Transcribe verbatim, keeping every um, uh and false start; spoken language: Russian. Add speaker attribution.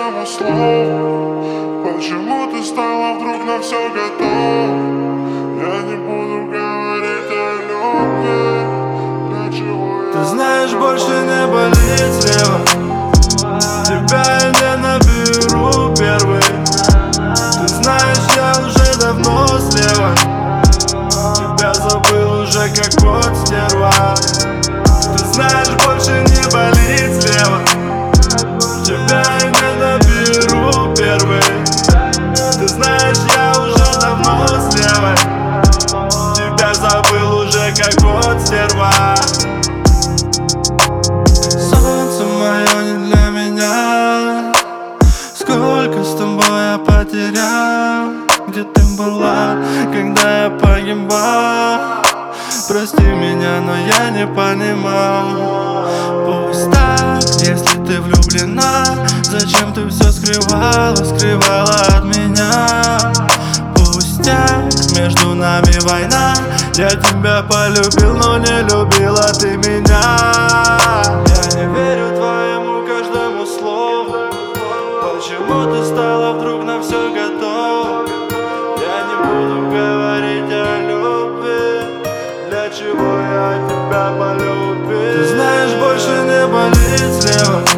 Speaker 1: каждому слову. Почему ты стала вдруг на все готова? Я не буду говорить о любви. Для чего я...
Speaker 2: Ты знаешь, больше не болит слева. Тебя я не наберу первый. Ты знаешь, я уже давно слева. Тебя забыл уже как год, стерва. Ты знаешь, больше не болит слева. Тебя я не наберу первый. Ты знаешь, я уже давно слева. Тебя забыл уже как год, стерва. Солнце мое не для меня. Сколько с тобой я потерял. Где ты была, когда я погибал? Прости меня, но я не понимал. Пусть так, если ты влюблена, зачем ты все скрывала, скрывала от меня? Пустяк, между нами война. Я тебя полюбил, но не любила ты меня. Я не верю твоему каждому слову. Почему ты стала вдруг на все готова? Я не буду говорить о любви. Для чего я тебя полюбил? Ты знаешь, больше не болит слева.